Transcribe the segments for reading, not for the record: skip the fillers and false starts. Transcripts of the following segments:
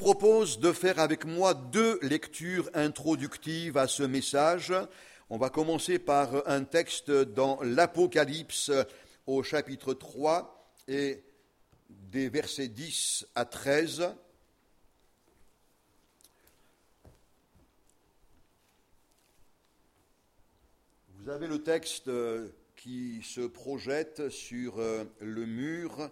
propose de faire avec moi 2 lectures introductives à ce message. On va commencer par un texte dans l'Apocalypse au chapitre 3 et des versets 10 à 13. Vous avez le texte qui se projette sur le mur.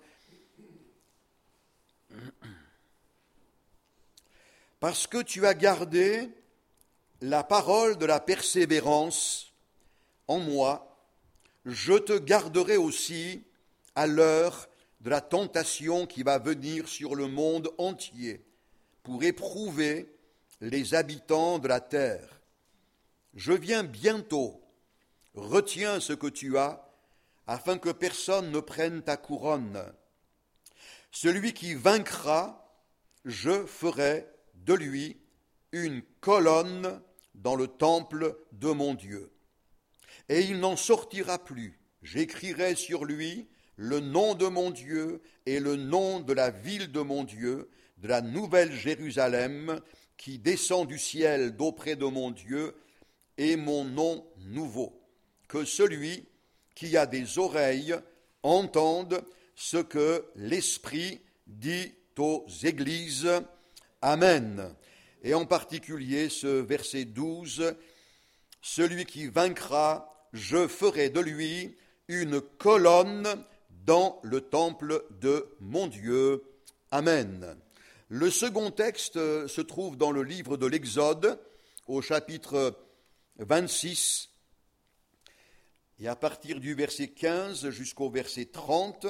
Parce que tu as gardé la parole de la persévérance en moi, je te garderai aussi à l'heure de la tentation qui va venir sur le monde entier pour éprouver les habitants de la terre. Je viens bientôt, retiens ce que tu as, afin que personne ne prenne ta couronne. Celui qui vaincra, je ferai de lui une colonne dans le temple de mon Dieu. Et il n'en sortira plus. J'écrirai sur lui le nom de mon Dieu et le nom de la ville de mon Dieu, de la nouvelle Jérusalem, qui descend du ciel d'auprès de mon Dieu, et mon nom nouveau. Que celui qui a des oreilles entende ce que l'Esprit dit aux églises. Amen. Et en particulier ce verset 12, « Celui qui vaincra, je ferai de lui une colonne dans le temple de mon Dieu. » Amen. Le second texte se trouve dans le livre de l'Exode, au chapitre 26, et à partir du verset 15 jusqu'au verset 30,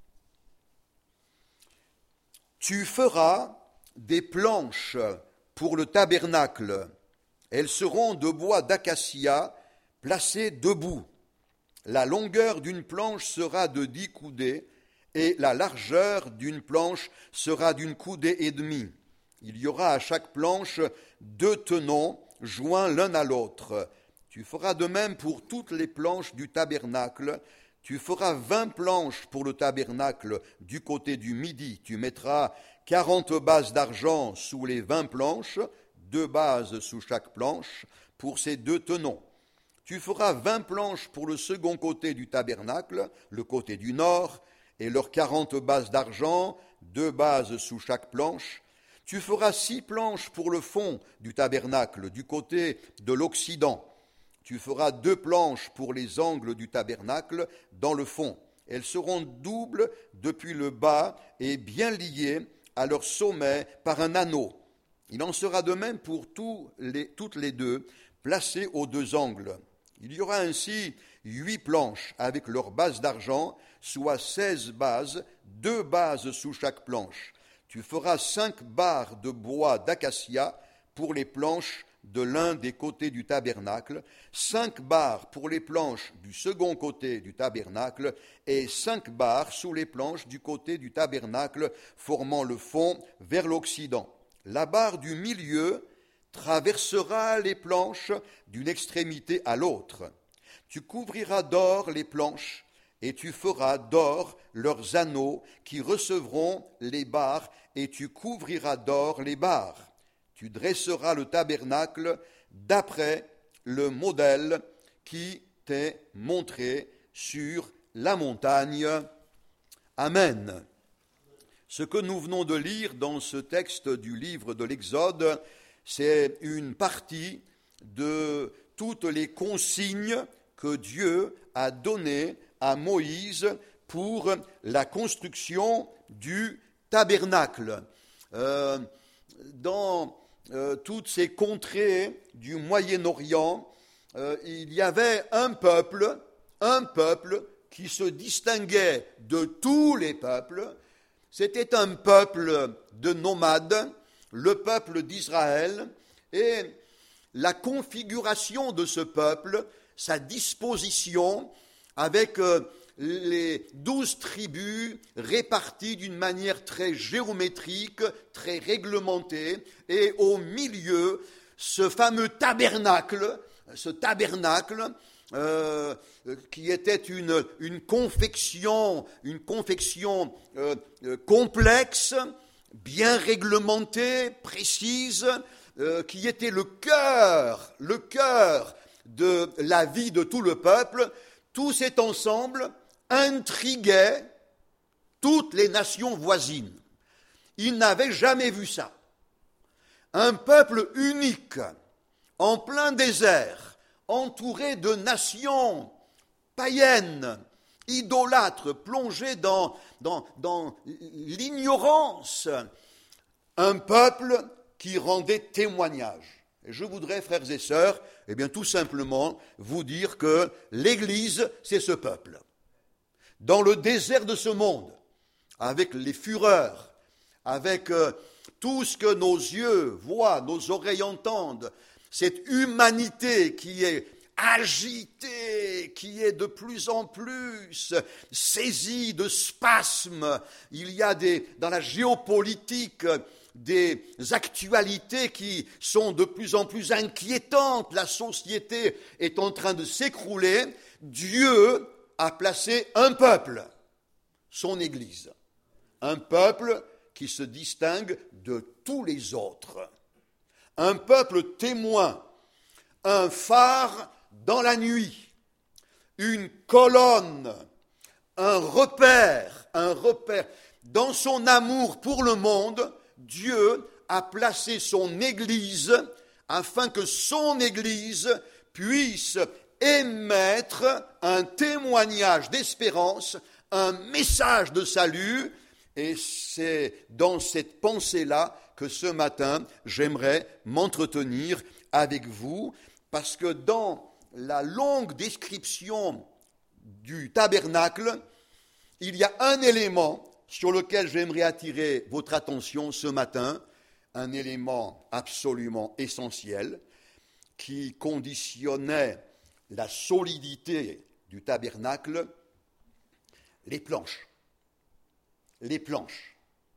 « Tu feras des planches pour le tabernacle. Elles seront de bois d'acacia placées debout. La longueur d'une planche sera de 10 coudées et la largeur d'une planche sera d'une coudée et demie. Il y aura à chaque planche 2 tenons joints l'un à l'autre. Tu feras de même pour toutes les planches du tabernacle. Tu feras 20 planches pour le tabernacle du côté du midi. Tu mettras 40 bases d'argent sous les 20 planches, 2 bases sous chaque planche, pour ces 2 tenons. Tu feras 20 planches pour le second côté du tabernacle, le côté du nord, et leurs 40 bases d'argent, 2 bases sous chaque planche. Tu feras 6 planches pour le fond du tabernacle, du côté de l'occident. Tu feras 2 planches pour les angles du tabernacle dans le fond. Elles seront doubles depuis le bas et bien liées à leur sommet par un anneau. Il en sera de même pour toutes les 2, placées aux 2 angles. Il y aura ainsi 8 planches avec leurs bases d'argent, soit 16 bases, 2 bases sous chaque planche. Tu feras 5 barres de bois d'acacia pour les planches de l'un des côtés du tabernacle, 5 barres pour les planches du second côté du tabernacle et 5 barres sous les planches du côté du tabernacle formant le fond vers l'occident. La barre du milieu traversera les planches d'une extrémité à l'autre. Tu couvriras d'or les planches et tu feras d'or leurs anneaux qui recevront les barres et tu couvriras d'or les barres. Tu dresseras le tabernacle d'après le modèle qui t'est montré sur la montagne. Amen. Ce que nous venons de lire dans ce texte du livre de l'Exode, c'est une partie de toutes les consignes que Dieu a données à Moïse pour la construction du tabernacle. Dans toutes ces contrées du Moyen-Orient, il y avait un peuple qui se distinguait de tous les peuples. C'était un peuple de nomades, le peuple d'Israël, et la configuration de ce peuple, sa disposition avec les 12 tribus réparties d'une manière très géométrique, très réglementée, et au milieu, ce fameux tabernacle, qui était une confection complexe, bien réglementée, précise, qui était le cœur de la vie de tout le peuple. Tout cet ensemble intriguait toutes les nations voisines. Ils n'avaient jamais vu ça. Un peuple unique, en plein désert, entouré de nations païennes, idolâtres, plongés dans l'ignorance. Un peuple qui rendait témoignage. Et je voudrais, frères et sœurs, tout simplement vous dire que l'Église, c'est ce peuple. Dans le désert de ce monde, avec les fureurs, avec tout ce que nos yeux voient, nos oreilles entendent, cette humanité qui est agitée, qui est de plus en plus saisie de spasmes. Il y a dans la géopolitique des actualités qui sont de plus en plus inquiétantes. La société est en train de s'écrouler. Dieu a placé un peuple, son Église. Un peuple qui se distingue de tous les autres. Un peuple témoin, un phare dans la nuit, une colonne, un repère. Dans son amour pour le monde, Dieu a placé son Église afin que son Église puisse émettre un témoignage d'espérance, un message de salut. Et c'est dans cette pensée-là que ce matin, j'aimerais m'entretenir avec vous, parce que dans la longue description du tabernacle, il y a un élément sur lequel j'aimerais attirer votre attention ce matin, un élément absolument essentiel qui conditionnait la solidité du tabernacle, les planches. Les planches.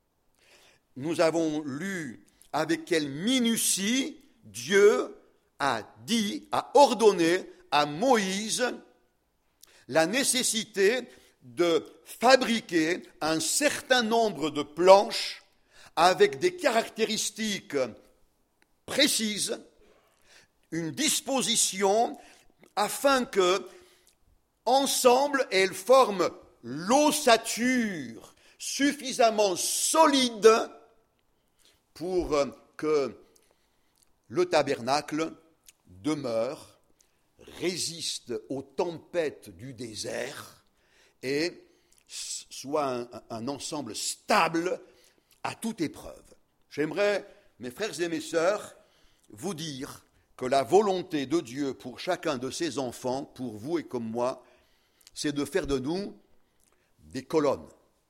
Nous avons lu avec quelle minutie Dieu a ordonné à Moïse la nécessité de fabriquer un certain nombre de planches avec des caractéristiques précises, une disposition afin que, ensemble, elles forment l'ossature suffisamment solide pour que le tabernacle demeure, résiste aux tempêtes du désert et soit un ensemble stable à toute épreuve. J'aimerais, mes frères et mes sœurs, vous dire que la volonté de Dieu pour chacun de ses enfants, pour vous et comme moi, c'est de faire de nous des colonnes.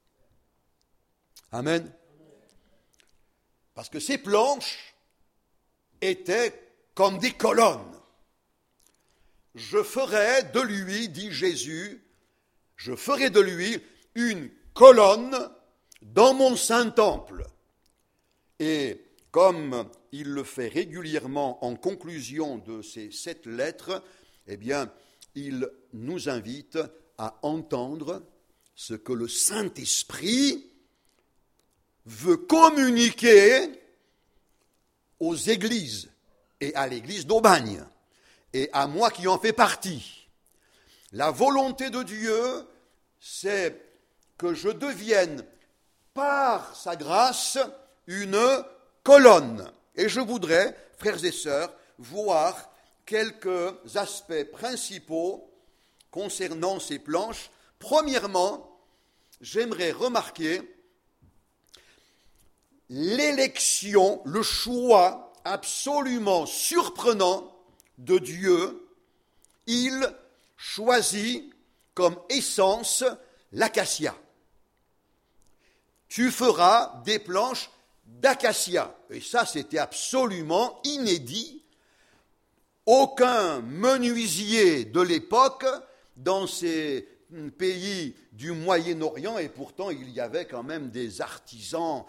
Amen. Parce que ces planches étaient comme des colonnes. Je ferai de lui, dit Jésus, je ferai de lui une colonne dans mon saint temple. Et comme il le fait régulièrement en conclusion de ces 7 lettres, il nous invite à entendre ce que le Saint-Esprit veut communiquer aux églises et à l'église d'Aubagne et à moi qui en fais partie. La volonté de Dieu, c'est que je devienne, par sa grâce, une colonne. Et je voudrais, frères et sœurs, voir quelques aspects principaux concernant ces planches. Premièrement, j'aimerais remarquer l'élection, le choix absolument surprenant de Dieu. Il choisit comme essence l'acacia. Tu feras des planches d'acacia. Et ça, c'était absolument inédit. Aucun menuisier de l'époque, dans ces pays du Moyen-Orient, et pourtant il y avait quand même des artisans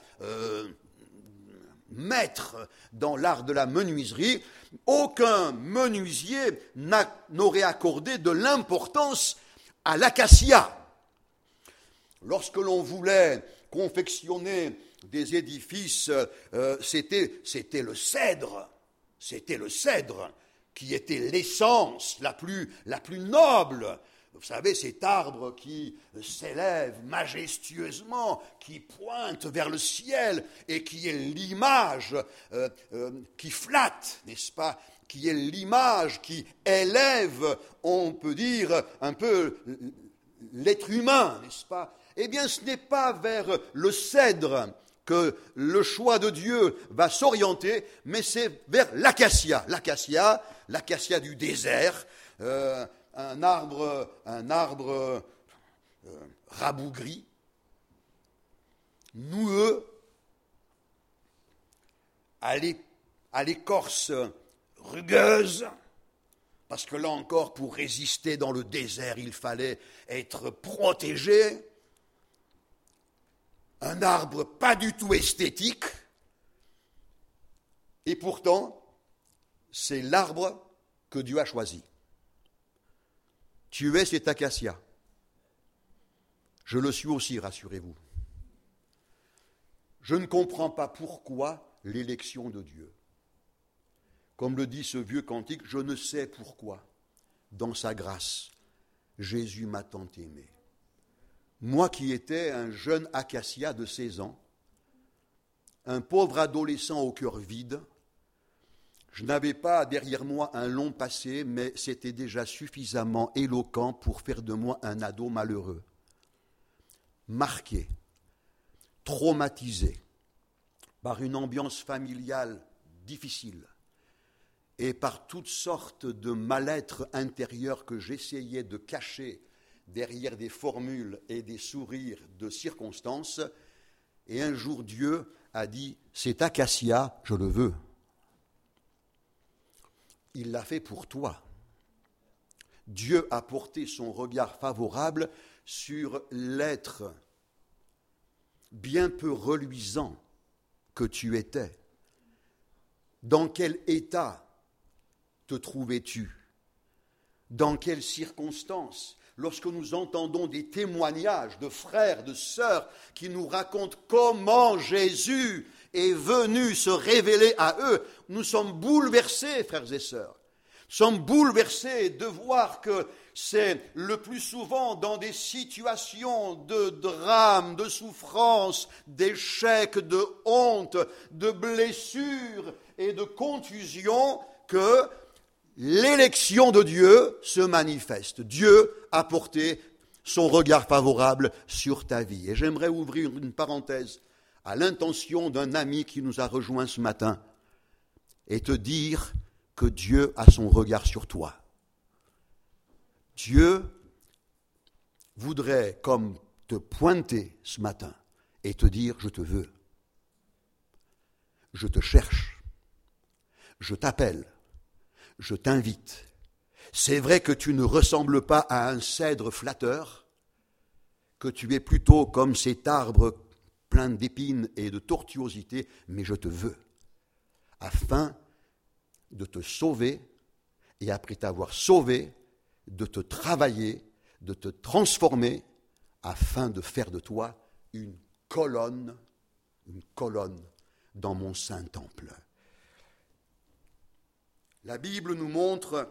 maîtres dans l'art de la menuiserie, aucun menuisier n'aurait accordé de l'importance à l'acacia. Lorsque l'on voulait confectionner des édifices, c'était le cèdre. C'était le cèdre qui était l'essence la plus noble. Vous savez, cet arbre qui s'élève majestueusement, qui pointe vers le ciel et qui est l'image qui flatte, n'est-ce pas? Qui est l'image qui élève, on peut dire, un peu l'être humain, n'est-ce pas? Eh bien, ce n'est pas vers le cèdre que le choix de Dieu va s'orienter, mais c'est vers l'acacia. L'acacia du désert, un arbre rabougri, noueux, à l'écorce rugueuse, parce que là encore, pour résister dans le désert, il fallait être protégé. Un arbre pas du tout esthétique, et pourtant, c'est l'arbre que Dieu a choisi. Tu es cet acacia. Je le suis aussi, rassurez-vous. Je ne comprends pas pourquoi l'élection de Dieu. Comme le dit ce vieux cantique, je ne sais pourquoi, dans sa grâce, Jésus m'a tant aimé. Moi qui étais un jeune acacia de 16 ans, un pauvre adolescent au cœur vide, je n'avais pas derrière moi un long passé, mais c'était déjà suffisamment éloquent pour faire de moi un ado malheureux, marqué, traumatisé par une ambiance familiale difficile et par toutes sortes de mal-être intérieur que j'essayais de cacher derrière des formules et des sourires de circonstances. Et un jour, Dieu a dit, cet acacia, je le veux. Il l'a fait pour toi. Dieu a porté son regard favorable sur l'être bien peu reluisant que tu étais. Dans quel état te trouvais-tu? Dans quelles circonstances? Lorsque nous entendons des témoignages de frères, de sœurs qui nous racontent comment Jésus est venu se révéler à eux, nous sommes bouleversés, frères et sœurs. Nous sommes bouleversés de voir que c'est le plus souvent dans des situations de drame, de souffrance, d'échec, de honte, de blessures et de contusion que l'élection de Dieu se manifeste. Dieu a porté son regard favorable sur ta vie. Et j'aimerais ouvrir une parenthèse à l'intention d'un ami qui nous a rejoints ce matin et te dire que Dieu a son regard sur toi. Dieu voudrait comme te pointer ce matin et te dire, je te veux, je te cherche, je t'appelle, je t'invite. C'est vrai que tu ne ressembles pas à un cèdre flatteur, que tu es plutôt comme cet arbre plein d'épines et de tortuosité, mais je te veux, afin de te sauver, et après t'avoir sauvé, de te travailler, de te transformer, afin de faire de toi une colonne dans mon saint temple. La Bible nous montre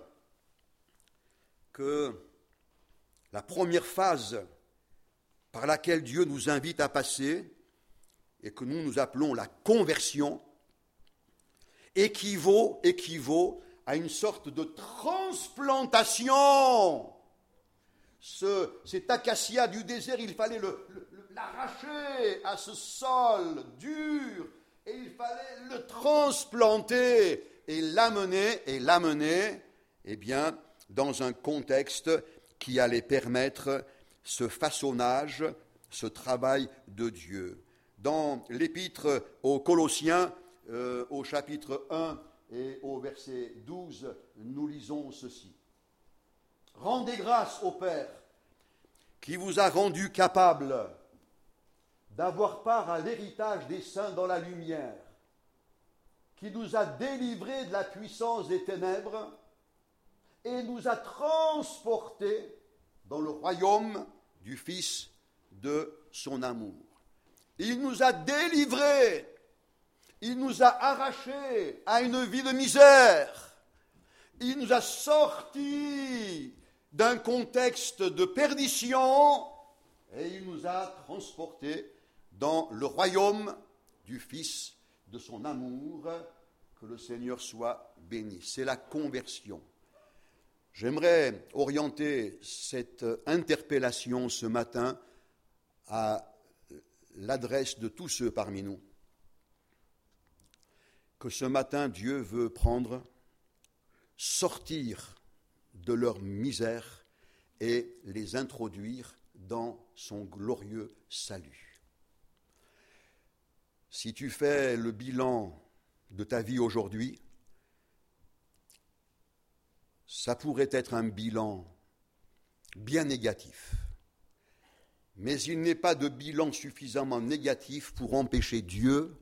que la première phase par laquelle Dieu nous invite à passer, et que nous appelons la conversion, équivaut à une sorte de transplantation. Cet acacia du désert, il fallait l'arracher à ce sol dur, et il fallait le transplanter et l'amener, eh bien, dans un contexte qui allait permettre ce façonnage, ce travail de Dieu. Dans l'épître aux Colossiens, au chapitre 1 et au verset 12, nous lisons ceci. « Rendez grâce au Père qui vous a rendu capable d'avoir part à l'héritage des saints dans la lumière, qui nous a délivrés de la puissance des ténèbres et nous a transportés dans le royaume du Fils de son amour. » Il nous a délivrés. Il nous a arrachés à une vie de misère. Il nous a sortis d'un contexte de perdition et il nous a transportés dans le royaume du Fils de son amour. Que le Seigneur soit béni. C'est la conversion. J'aimerais orienter cette interpellation ce matin à l'adresse de tous ceux parmi nous que ce matin Dieu veut prendre, sortir de leur misère et les introduire dans son glorieux salut. Si tu fais le bilan de ta vie aujourd'hui, ça pourrait être un bilan bien négatif. Mais il n'est pas de bilan suffisamment négatif pour empêcher Dieu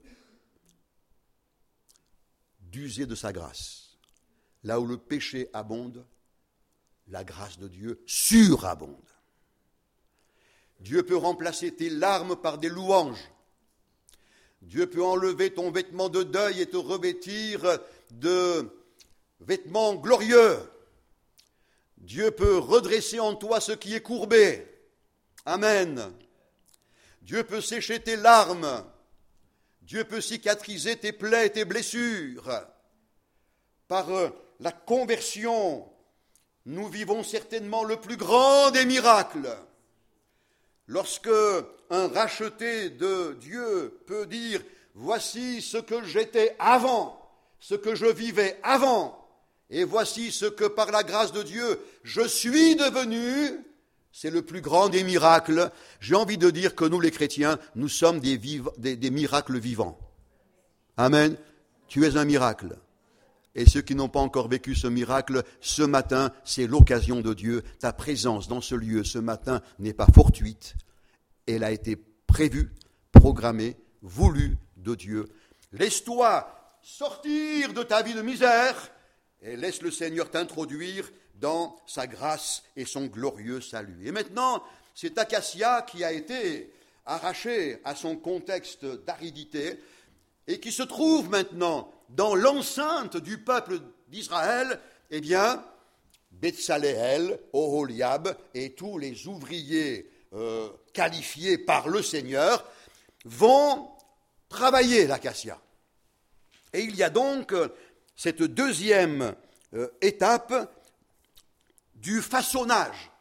d'user de sa grâce. Là où le péché abonde, la grâce de Dieu surabonde. Dieu peut remplacer tes larmes par des louanges. Dieu peut enlever ton vêtement de deuil et te revêtir de vêtements glorieux. Dieu peut redresser en toi ce qui est courbé. Amen. Dieu peut sécher tes larmes. Dieu peut cicatriser tes plaies et tes blessures. Par la conversion, nous vivons certainement le plus grand des miracles. Lorsque un racheté de Dieu peut dire « Voici ce que j'étais avant, ce que je vivais avant, et voici ce que par la grâce de Dieu je suis devenu », c'est le plus grand des miracles. J'ai envie de dire que nous les chrétiens, nous sommes des miracles vivants. Amen. Tu es un miracle. Et ceux qui n'ont pas encore vécu ce miracle, ce matin, c'est l'occasion de Dieu. Ta présence dans ce lieu ce matin n'est pas fortuite. Elle a été prévue, programmée, voulue de Dieu. Laisse-toi sortir de ta vie de misère et laisse le Seigneur t'introduire dans sa grâce et son glorieux salut. Et maintenant, c'est Acacia qui a été arraché à son contexte d'aridité et qui se trouve maintenant dans l'enceinte du peuple d'Israël, eh bien, Betsaléel, Oholiab et tous les ouvriers qualifiés par le Seigneur vont travailler l'acacia. Et il y a donc cette deuxième étape du façonnage.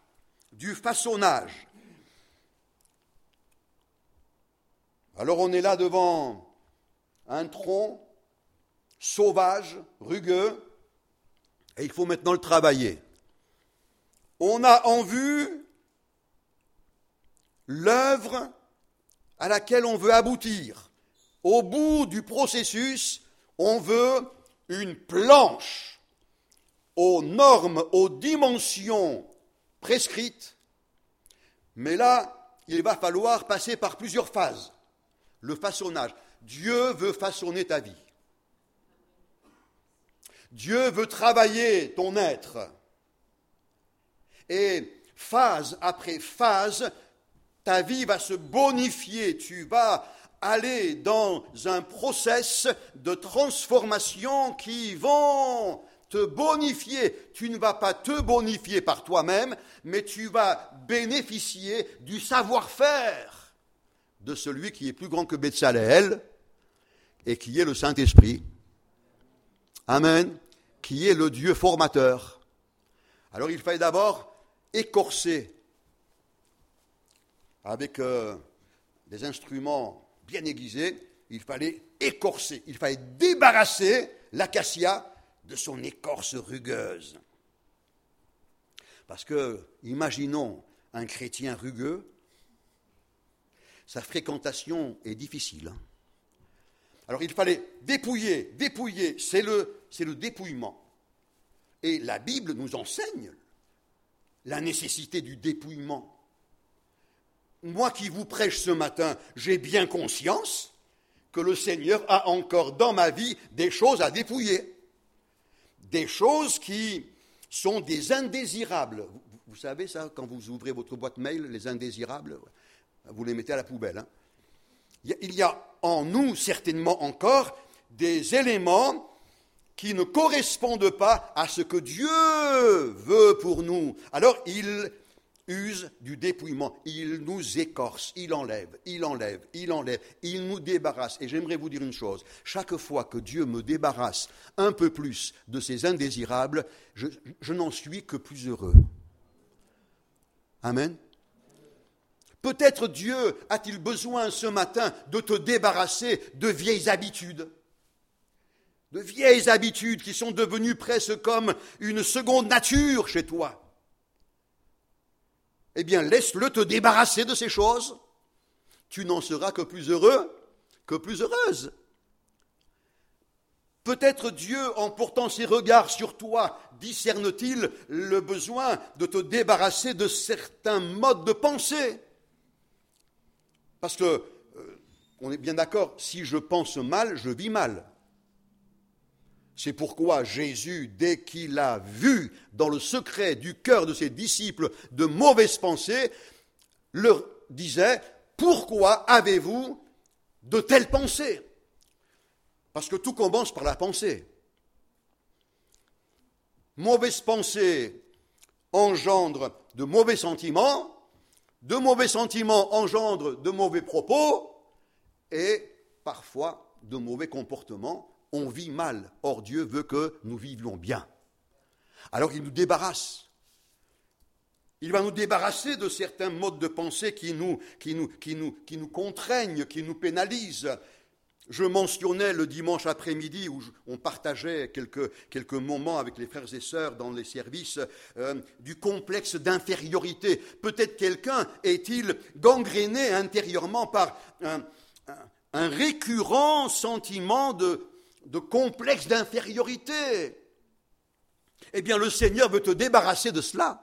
Alors on est là devant un tronc sauvage, rugueux, et il faut maintenant le travailler. On a en vue l'œuvre à laquelle on veut aboutir. Au bout du processus, on veut une planche aux normes, aux dimensions prescrites, mais là, il va falloir passer par plusieurs phases. Le façonnage. Dieu veut façonner ta vie. Dieu veut travailler ton être. Et phase après phase, ta vie va se bonifier. Tu vas aller dans un process de transformation qui vont te bonifier. Tu ne vas pas te bonifier par toi-même, mais tu vas bénéficier du savoir-faire de celui qui est plus grand que Betsaléel et qui est le Saint-Esprit. Amen. Qui est le Dieu formateur. Alors il fallait d'abord écorcer avec des instruments bien aiguisés. Il fallait écorcer, il fallait débarrasser l'acacia de son écorce rugueuse. Parce que, imaginons un chrétien rugueux, sa fréquentation est difficile. Alors il fallait dépouiller, c'est le dépouillement. Et la Bible nous enseigne la nécessité du dépouillement. Moi qui vous prêche ce matin, j'ai bien conscience que le Seigneur a encore dans ma vie des choses à dépouiller. Des choses qui sont des indésirables. Vous savez ça, quand vous ouvrez votre boîte mail, les indésirables, vous les mettez à la poubelle. Hein. Il y a en nous certainement encore des éléments qui ne correspondent pas à ce que Dieu veut pour nous. Alors il use du dépouillement, il nous écorce, il enlève, il nous débarrasse. Et j'aimerais vous dire une chose, chaque fois que Dieu me débarrasse un peu plus de ces indésirables, je n'en suis que plus heureux. Amen. Peut-être Dieu a-t-il besoin ce matin de te débarrasser de vieilles habitudes. De vieilles habitudes qui sont devenues presque comme une seconde nature chez toi. Eh bien, laisse-le te débarrasser de ces choses. Tu n'en seras que plus heureux, que plus heureuse. Peut-être Dieu, en portant ses regards sur toi, discerne-t-il le besoin de te débarrasser de certains modes de pensée. Parce que, on est bien d'accord, si je pense mal, je vis mal. C'est pourquoi Jésus, dès qu'il a vu dans le secret du cœur de ses disciples de mauvaises pensées, leur disait « Pourquoi avez-vous de telles pensées ?» Parce que tout commence par la pensée. Mauvaise pensée engendre de mauvais sentiments engendrent de mauvais propos et parfois de mauvais comportements. On vit mal. Or, Dieu veut que nous vivions bien. Alors, il nous débarrasse. Il va nous débarrasser de certains modes de pensée qui nous contraignent, qui nous pénalisent. Je mentionnais le dimanche après-midi où on partageait quelques moments avec les frères et sœurs dans les services du complexe d'infériorité. Peut-être quelqu'un est-il gangréné intérieurement par un récurrent sentiment de complexe d'infériorité. Eh bien, le Seigneur veut te débarrasser de cela,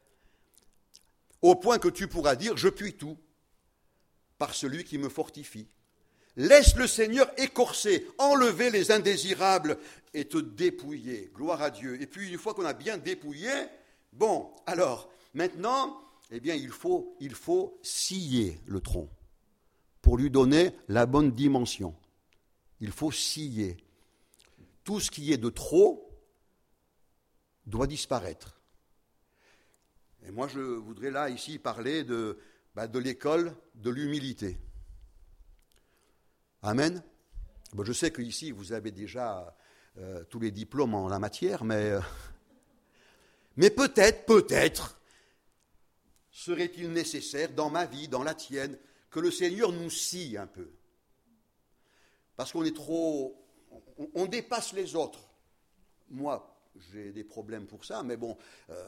au point que tu pourras dire « Je puis tout par celui qui me fortifie ». Laisse le Seigneur écorcer, enlever les indésirables et te dépouiller. Gloire à Dieu. Et puis, une fois qu'on a bien dépouillé, bon, alors, maintenant, eh bien, il faut scier le tronc pour lui donner la bonne dimension. Il faut scier. Tout ce qui est de trop doit disparaître. Et moi, je voudrais là, ici, parler de l'école de l'humilité. Amen. Bon, je sais qu'ici, vous avez déjà tous les diplômes en la matière, mais peut-être, serait-il nécessaire dans ma vie, dans la tienne, que le Seigneur nous scie un peu. Parce qu'on est trop... On dépasse les autres. Moi, j'ai des problèmes pour ça, mais bon,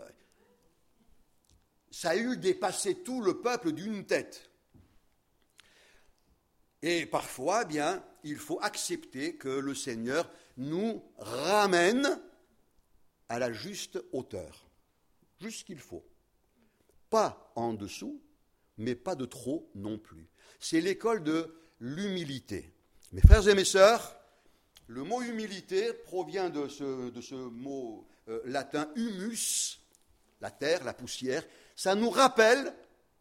ça a eu dépassé tout le peuple d'une tête. Et parfois, eh bien, il faut accepter que le Seigneur nous ramène à la juste hauteur. Juste ce qu'il faut. Pas en dessous, mais pas de trop non plus. C'est l'école de l'humilité. Mes frères et mes sœurs, le mot humilité provient de ce mot latin humus, la terre, la poussière. Ça nous rappelle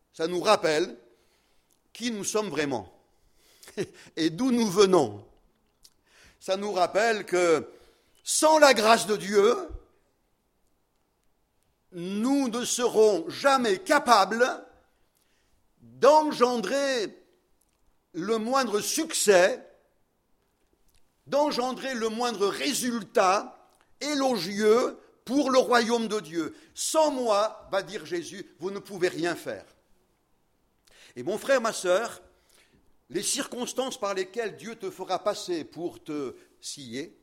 qui nous sommes vraiment et d'où nous venons. Ça nous rappelle que sans la grâce de Dieu, nous ne serons jamais capables d'engendrer le moindre succès, d'engendrer le moindre résultat élogieux pour le royaume de Dieu. Sans moi, va dire Jésus, vous ne pouvez rien faire. Et mon frère, ma sœur, les circonstances par lesquelles Dieu te fera passer pour te scier,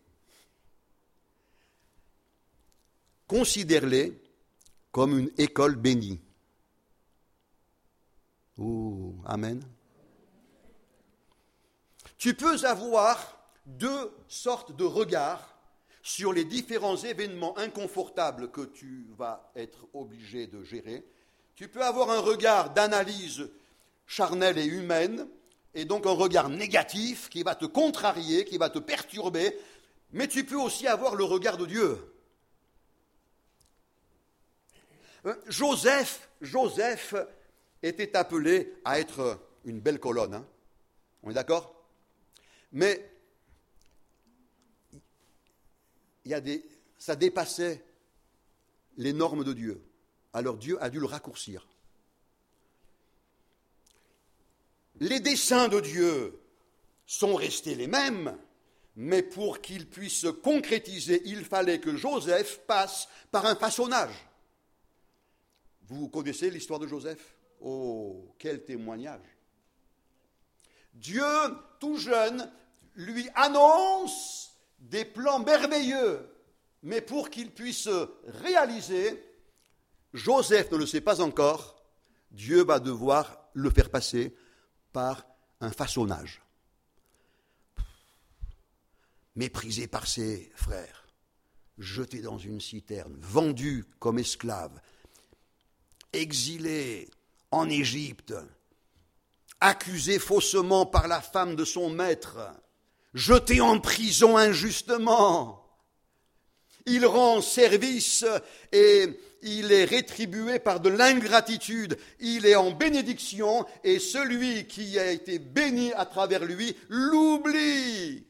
considère-les comme une école bénie. Oh, amen. Tu peux avoir deux sortes de regards sur les différents événements inconfortables que tu vas être obligé de gérer. Tu peux avoir un regard d'analyse charnelle et humaine, et donc un regard négatif qui va te contrarier, qui va te perturber, mais tu peux aussi avoir le regard de Dieu. Joseph était appelé à être une belle colonne. On est d'accord? Mais ça dépassait les normes de Dieu. Alors Dieu a dû le raccourcir. Les desseins de Dieu sont restés les mêmes, mais pour qu'ils puissent se concrétiser, il fallait que Joseph passe par un façonnage. Vous connaissez l'histoire de Joseph? Oh, quel témoignage! Dieu, tout jeune, lui annonce des plans merveilleux, mais pour qu'il puisse réaliser, Joseph ne le sait pas encore, Dieu va devoir le faire passer par un façonnage. Méprisé par ses frères, jeté dans une citerne, vendu comme esclave, exilé en Égypte, accusé faussement par la femme de son maître, jeté en prison injustement. Il rend service et il est rétribué par de l'ingratitude. Il est en bénédiction et celui qui a été béni à travers lui l'oublie.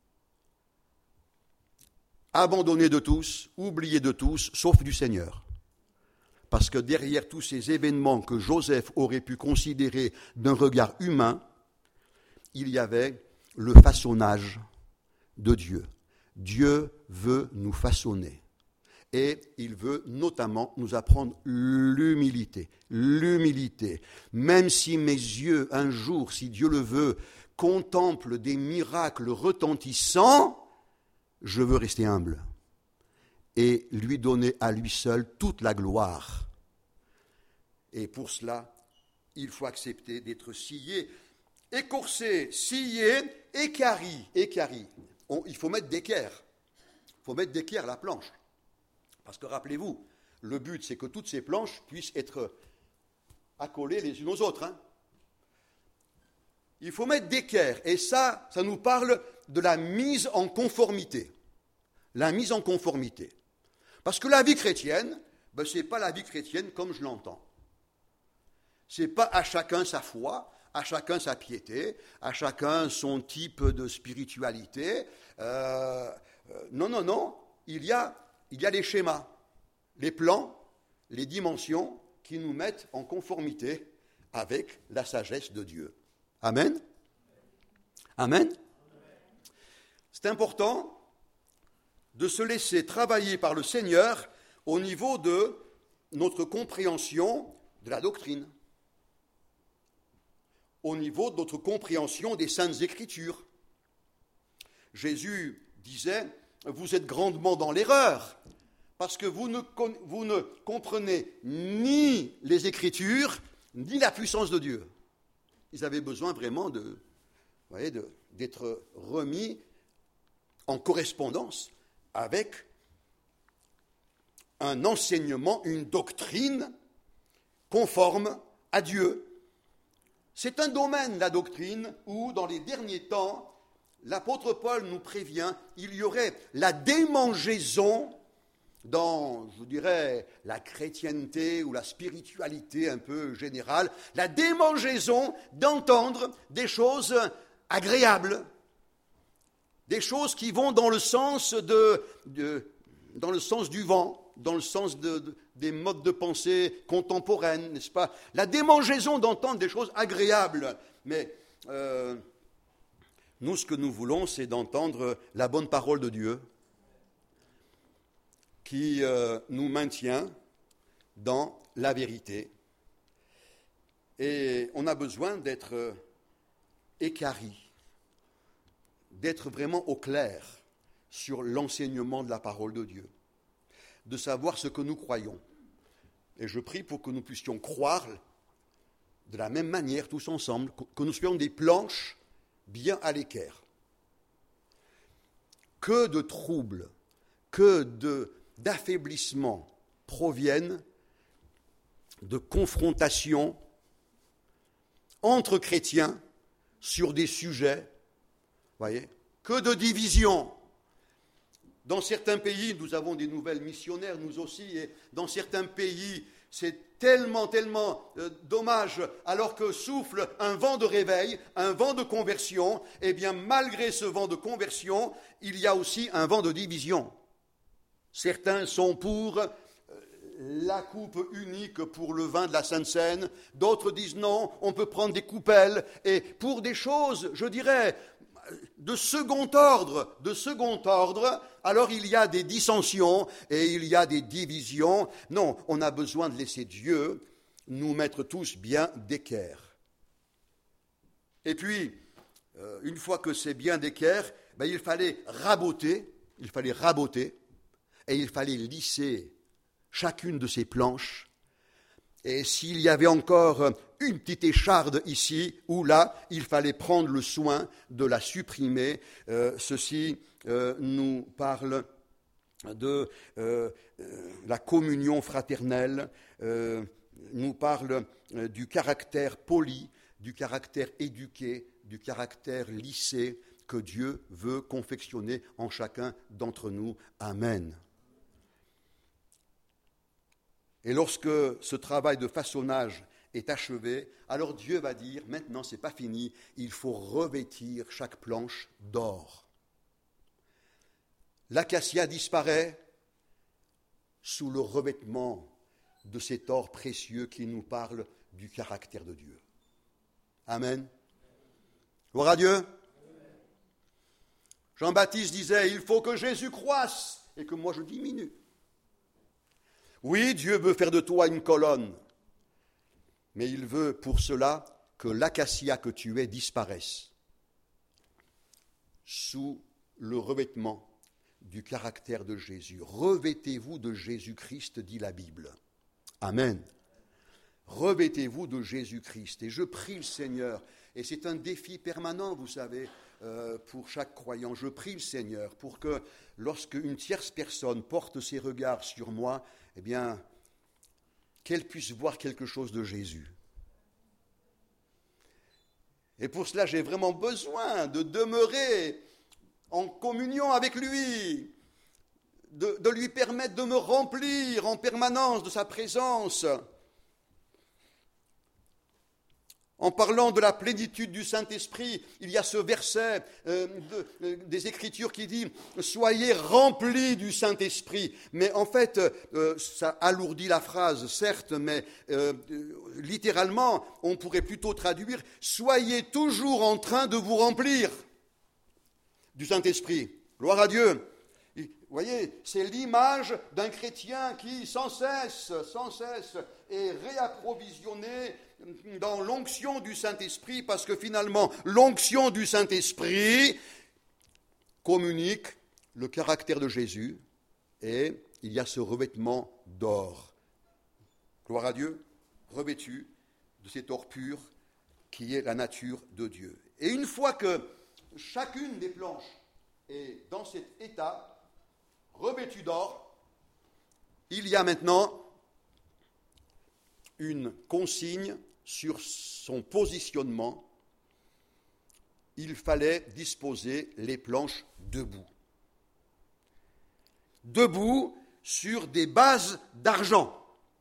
Abandonné de tous, oublié de tous, sauf du Seigneur. Parce que derrière tous ces événements que Joseph aurait pu considérer d'un regard humain, il y avait le façonnage de Dieu. Dieu veut nous façonner. Et il veut notamment nous apprendre l'humilité. L'humilité. Même si mes yeux, un jour, si Dieu le veut, contemplent des miracles retentissants, je veux rester humble et lui donner à lui seul toute la gloire. Et pour cela, il faut accepter d'être scié, écorcé, scié, équarri. Il faut mettre d'équerre. Il faut mettre d'équerre la planche. Parce que rappelez-vous, le but c'est que toutes ces planches puissent être accolées les unes aux autres. Hein. Il faut mettre d'équerre. Et ça nous parle de la mise en conformité. La mise en conformité. Parce que la vie chrétienne, ce n'est pas la vie chrétienne comme je l'entends. Ce n'est pas à chacun sa foi, à chacun sa piété, à chacun son type de spiritualité. Non. Il y a les schémas, les plans, les dimensions qui nous mettent en conformité avec la sagesse de Dieu. Amen. Amen. C'est important de se laisser travailler par le Seigneur au niveau de notre compréhension de la doctrine, au niveau de notre compréhension des Saintes Écritures. Jésus disait, vous êtes grandement dans l'erreur, parce que vous ne comprenez ni les Écritures, ni la puissance de Dieu. Ils avaient besoin vraiment d'être remis en correspondance avec un enseignement, une doctrine conforme à Dieu. C'est un domaine, la doctrine, où dans les derniers temps, l'apôtre Paul nous prévient, il y aurait la démangeaison dans, je dirais, la chrétienté ou la spiritualité un peu générale, la démangeaison d'entendre des choses agréables, des choses qui vont dans le sens dans le sens du vent, dans le sens des modes de pensée contemporaines, n'est-ce pas? La démangeaison d'entendre des choses agréables. Mais nous, ce que nous voulons, c'est d'entendre la bonne parole de Dieu qui nous maintient dans la vérité. Et on a besoin d'être équarri, d'être vraiment au clair sur l'enseignement de la parole de Dieu, de savoir ce que nous croyons. Et je prie pour que nous puissions croire de la même manière, tous ensemble, que nous soyons des planches bien à l'équerre. Que de troubles, que d'affaiblissement proviennent de confrontations entre chrétiens sur des sujets, voyez, que de divisions. Dans certains pays, nous avons des nouvelles missionnaires, nous aussi, et dans certains pays, c'est tellement dommage, alors que souffle un vent de réveil, un vent de conversion, eh bien malgré ce vent de conversion, il y a aussi un vent de division. Certains sont pour la coupe unique pour le vin de la Sainte Seine, d'autres disent non, on peut prendre des coupelles, et pour des choses, je dirais, de second ordre, alors il y a des dissensions et il y a des divisions. Non, on a besoin de laisser Dieu nous mettre tous bien d'équerre. Et puis, une fois que c'est bien d'équerre, il fallait raboter, et il fallait lisser chacune de ces planches. Et s'il y avait encore une petite écharde ici ou là, il fallait prendre le soin de la supprimer. Ceci nous parle de la communion fraternelle, nous parle du caractère poli, du caractère éduqué, du caractère lissé que Dieu veut confectionner en chacun d'entre nous. Amen. Et lorsque ce travail de façonnage est achevé, alors Dieu va dire, maintenant c'est pas fini, il faut revêtir chaque planche d'or. L'acacia disparaît sous le revêtement de cet or précieux qui nous parle du caractère de Dieu. Amen. Gloire à Dieu. Jean-Baptiste disait, il faut que Jésus croisse et que moi je diminue. Oui, Dieu veut faire de toi une colonne, mais il veut pour cela que l'acacia que tu es disparaisse sous le revêtement du caractère de Jésus. Revêtez-vous de Jésus-Christ, dit la Bible. Amen. Revêtez-vous de Jésus-Christ. Et je prie le Seigneur, et c'est un défi permanent, vous savez, pour chaque croyant. Je prie le Seigneur pour que lorsque une tierce personne porte ses regards sur moi, eh bien, qu'elle puisse voir quelque chose de Jésus. Et pour cela, j'ai vraiment besoin de demeurer en communion avec lui, de lui permettre de me remplir en permanence de sa présence. En parlant de la plénitude du Saint-Esprit, il y a ce verset des Écritures qui dit « Soyez remplis du Saint-Esprit ». Mais en fait, ça alourdit la phrase, certes, mais littéralement, on pourrait plutôt traduire « Soyez toujours en train de vous remplir du Saint-Esprit ». Gloire à Dieu. Vous voyez, c'est l'image d'un chrétien qui sans cesse est réapprovisionné dans l'onction du Saint-Esprit, parce que finalement, l'onction du Saint-Esprit communique le caractère de Jésus, et il y a ce revêtement d'or. Gloire à Dieu, revêtu de cet or pur qui est la nature de Dieu. Et une fois que chacune des planches est dans cet état, revêtue d'or, il y a maintenant une consigne sur son positionnement. Il fallait disposer les planches debout. Debout sur des bases d'argent.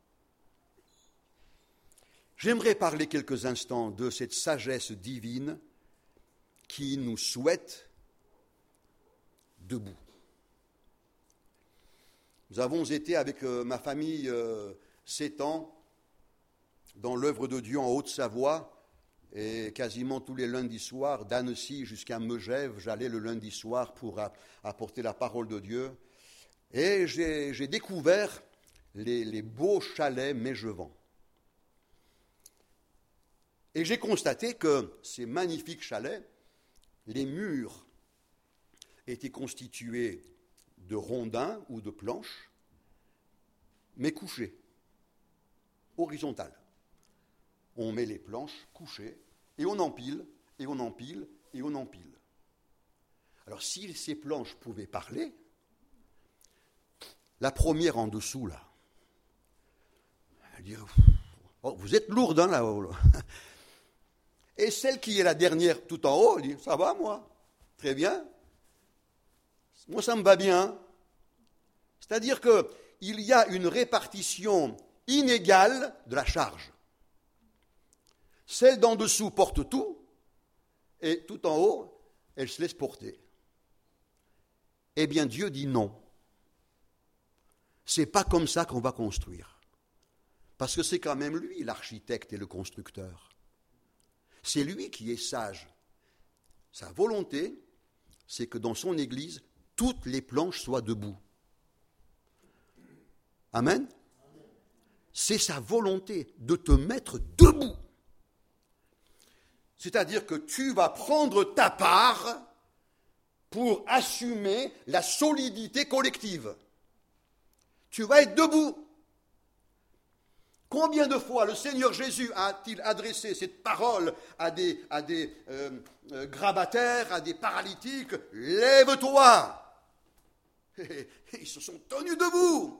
J'aimerais parler quelques instants de cette sagesse divine qui nous souhaite debout. Nous avons été avec ma famille 7 ans dans l'œuvre de Dieu en Haute-Savoie, et quasiment tous les lundis soirs, d'Annecy jusqu'à Megève, j'allais le lundi soir pour apporter la parole de Dieu. Et j'ai découvert les beaux chalets Mégevant. Et j'ai constaté que ces magnifiques chalets, les murs étaient constitués de rondins ou de planches, mais couchées, horizontales. On met les planches couchées et on empile, et on empile, et on empile. Alors si ces planches pouvaient parler, la première en dessous, là, elle dirait, oh, vous êtes lourde, hein, là-haut. Là. Et celle qui est la dernière tout en haut, elle dit, ça va, moi, très bien. Moi, ça me va bien. C'est-à-dire qu'il y a une répartition inégale de la charge. Celle d'en dessous porte tout, et tout en haut, elle se laisse porter. Eh bien, Dieu dit non. C'est pas comme ça qu'on va construire. Parce que c'est quand même lui, l'architecte et le constructeur. C'est lui qui est sage. Sa volonté, c'est que dans son église, toutes les planches soient debout. Amen. C'est sa volonté de te mettre debout. C'est-à-dire que tu vas prendre ta part pour assumer la solidité collective. Tu vas être debout. Combien de fois le Seigneur Jésus a-t-il adressé cette parole à des grabataires, à des paralytiques? Lève-toi. Et ils se sont tenus debout.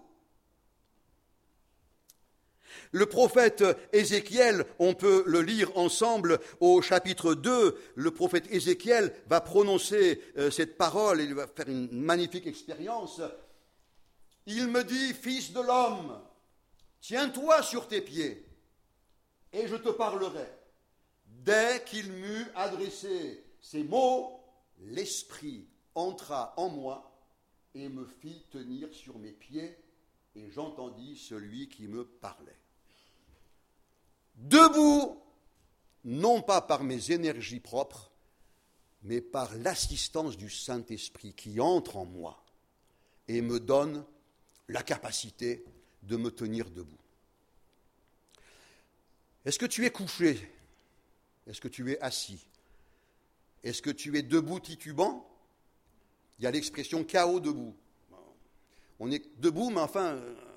Le prophète Ézéchiel, on peut le lire ensemble au chapitre 2, le prophète Ézéchiel va prononcer cette parole, il va faire une magnifique expérience. Il me dit, fils de l'homme, tiens-toi sur tes pieds, et je te parlerai. Dès qu'il m'eut adressé ces mots, l'Esprit entra en moi et me fit tenir sur mes pieds, et j'entendis celui qui me parlait. Debout, non pas par mes énergies propres, mais par l'assistance du Saint-Esprit qui entre en moi et me donne la capacité de me tenir debout. Est-ce que tu es couché? Est-ce que tu es assis? Est-ce que tu es debout titubant? Il y a l'expression chaos debout. On est debout, mais enfin,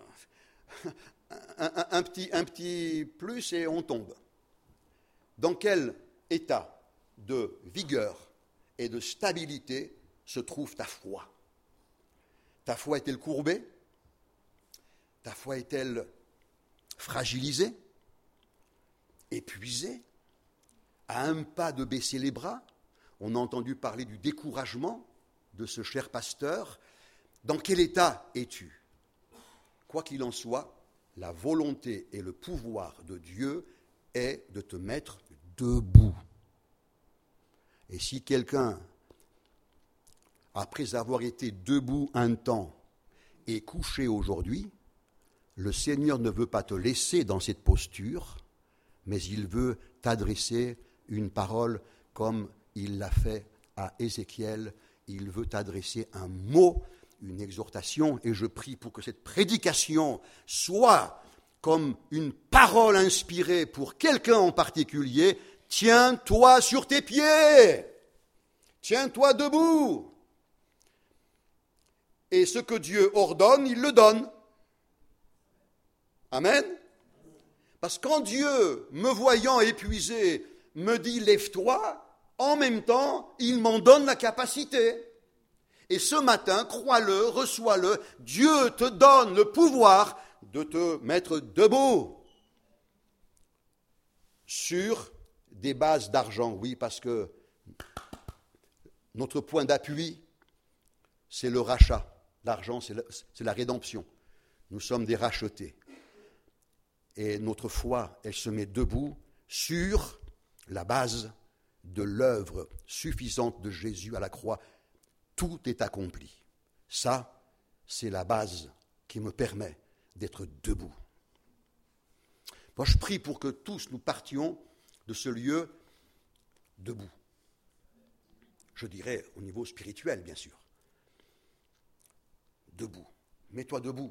un petit plus et on tombe. Dans quel état de vigueur et de stabilité se trouve ta foi? Ta foi est-elle courbée? Ta foi est-elle fragilisée? Épuisée? À un pas de baisser les bras? On a entendu parler du découragement de ce cher pasteur. Dans quel état es-tu? Quoi qu'il en soit, la volonté et le pouvoir de Dieu est de te mettre debout. Et si quelqu'un, après avoir été debout un temps, est couché aujourd'hui, le Seigneur ne veut pas te laisser dans cette posture, mais il veut t'adresser une parole comme il l'a fait à Ézéchiel. Il veut t'adresser un mot, une exhortation, et je prie pour que cette prédication soit comme une parole inspirée pour quelqu'un en particulier. Tiens-toi sur tes pieds, tiens-toi debout. Et ce que Dieu ordonne, il le donne. Amen. Parce que quand Dieu, me voyant épuisé, me dit « lève-toi », en même temps, il m'en donne la capacité. Et ce matin, crois-le, reçois-le, Dieu te donne le pouvoir de te mettre debout. Sur des bases d'argent, oui, parce que notre point d'appui, c'est le rachat. L'argent, c'est la rédemption. Nous sommes des rachetés. Et notre foi, elle se met debout sur la base de l'œuvre suffisante de Jésus à la croix. Tout est accompli. Ça, c'est la base qui me permet d'être debout. Moi, je prie pour que tous nous partions de ce lieu debout. Je dirais au niveau spirituel, bien sûr. Debout. Mets-toi debout.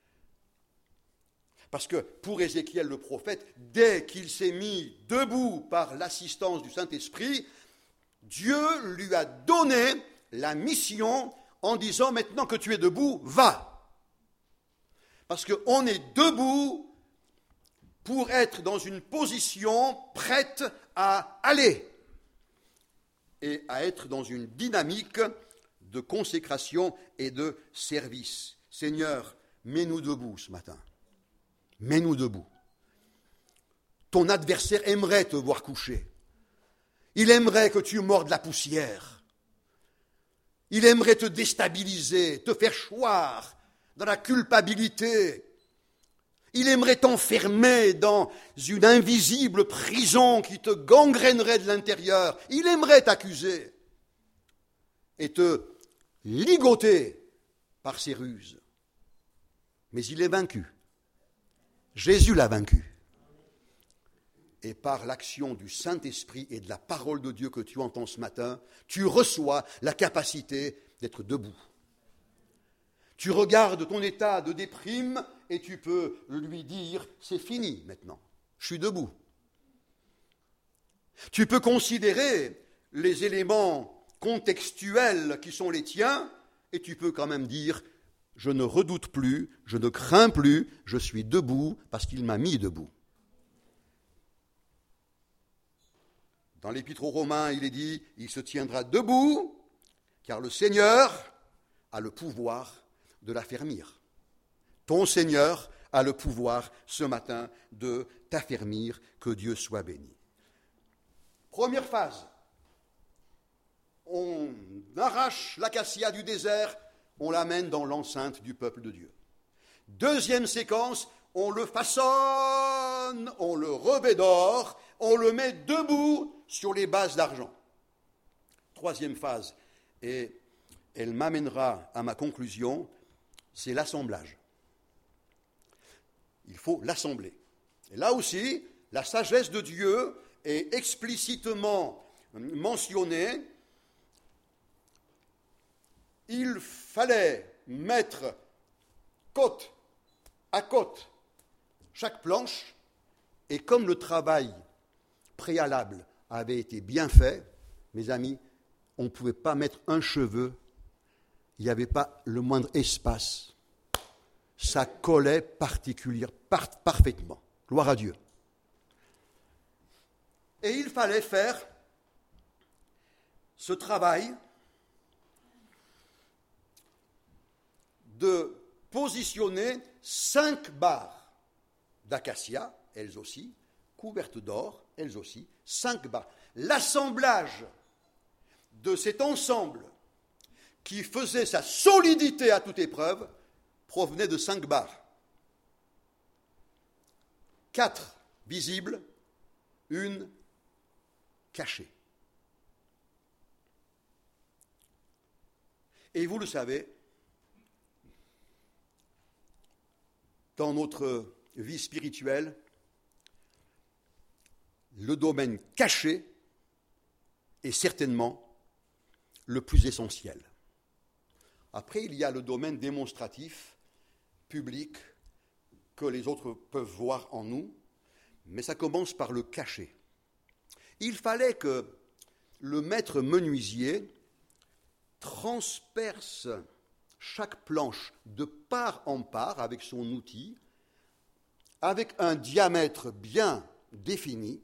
Parce que pour Ézéchiel le prophète, dès qu'il s'est mis debout par l'assistance du Saint-Esprit, Dieu lui a donné la mission en disant « Maintenant que tu es debout, va !» Parce qu'on est debout pour être dans une position prête à aller et à être dans une dynamique de consécration et de service. Seigneur, mets-nous debout ce matin. Mets-nous debout. Ton adversaire aimerait te voir couché. Il aimerait que tu mordes la poussière. Il aimerait te déstabiliser, te faire choir dans la culpabilité. Il aimerait t'enfermer dans une invisible prison qui te gangrénerait de l'intérieur. Il aimerait t'accuser et te ligoter par ses ruses. Mais il est vaincu. Jésus l'a vaincu. Et par l'action du Saint-Esprit et de la parole de Dieu que tu entends ce matin, tu reçois la capacité d'être debout. Tu regardes ton état de déprime et tu peux lui dire, c'est fini maintenant, je suis debout. Tu peux considérer les éléments contextuels qui sont les tiens et tu peux quand même dire, je ne redoute plus, je ne crains plus, je suis debout parce qu'il m'a mis debout. Dans l'Épître aux Romains, il est dit, il se tiendra debout, car le Seigneur a le pouvoir de l'affermir. Ton Seigneur a le pouvoir ce matin de t'affermir, que Dieu soit béni. Première phase, on arrache l'acacia du désert, on l'amène dans l'enceinte du peuple de Dieu. Deuxième séquence, on le façonne, on le revêt d'or, on le met debout sur les bases d'argent. Troisième phase, et elle m'amènera à ma conclusion, c'est l'assemblage. Il faut l'assembler. Et là aussi, la sagesse de Dieu est explicitement mentionnée. Il fallait mettre côte à côte chaque planche, et comme le travail préalable avait été bien fait, mes amis, on ne pouvait pas mettre un cheveu, il n'y avait pas le moindre espace. Ça collait parfaitement. Gloire à Dieu. Et il fallait faire ce travail de positionner 5 barres d'acacia, elles aussi, couvertes d'or, elles aussi, 5 barres. L'assemblage de cet ensemble qui faisait sa solidité à toute épreuve provenait de 5 barres. 4 visibles, 1 cachée. Et vous le savez, dans notre vie spirituelle, le domaine caché est certainement le plus essentiel. Après, il y a le domaine démonstratif, public, que les autres peuvent voir en nous, mais ça commence par le caché. Il fallait que le maître menuisier transperce chaque planche de part en part avec son outil, avec un diamètre bien défini.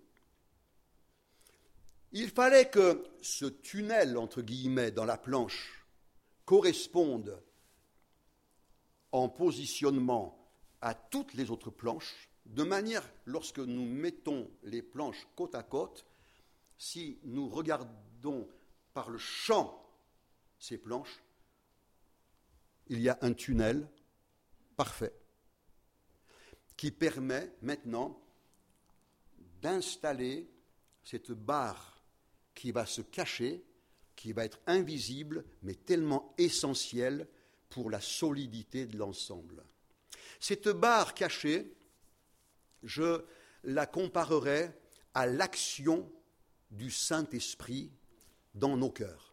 Il fallait que ce tunnel, entre guillemets, dans la planche corresponde en positionnement à toutes les autres planches, de manière, lorsque nous mettons les planches côte à côte, si nous regardons par le champ ces planches, il y a un tunnel parfait qui permet maintenant d'installer cette barre qui va se cacher, qui va être invisible, mais tellement essentielle pour la solidité de l'ensemble. Cette barre cachée, je la comparerai à l'action du Saint-Esprit dans nos cœurs.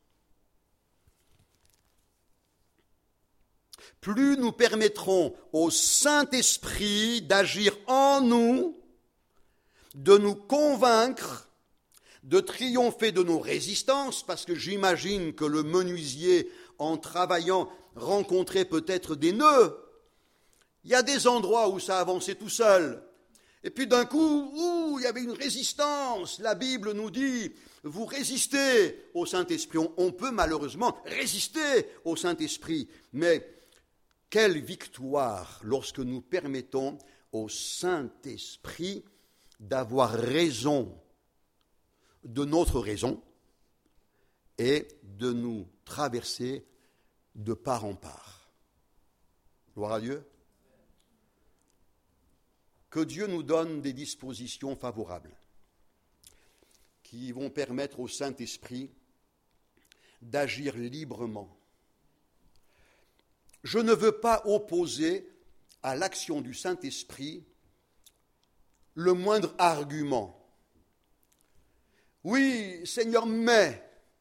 Plus nous permettrons au Saint-Esprit d'agir en nous, de nous convaincre, de triompher de nos résistances, parce que j'imagine que le menuisier, en travaillant, rencontrait peut-être des nœuds. Il y a des endroits où ça avançait tout seul. Et puis d'un coup, il y avait une résistance. La Bible nous dit, vous résistez au Saint-Esprit. On peut malheureusement résister au Saint-Esprit. Mais quelle victoire lorsque nous permettons au Saint-Esprit d'avoir raison de notre raison et de nous traverser de part en part. Gloire à Dieu. que Dieu nous donne des dispositions favorables qui vont permettre au Saint-Esprit d'agir librement. Je ne veux pas opposer à l'action du Saint-Esprit le moindre argument. Oui, Seigneur, mais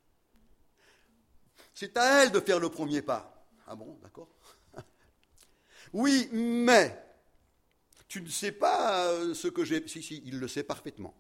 c'est à elle de faire le premier pas. Ah bon, d'accord. Oui, mais tu ne sais pas ce que j'ai... Si, il le sait parfaitement.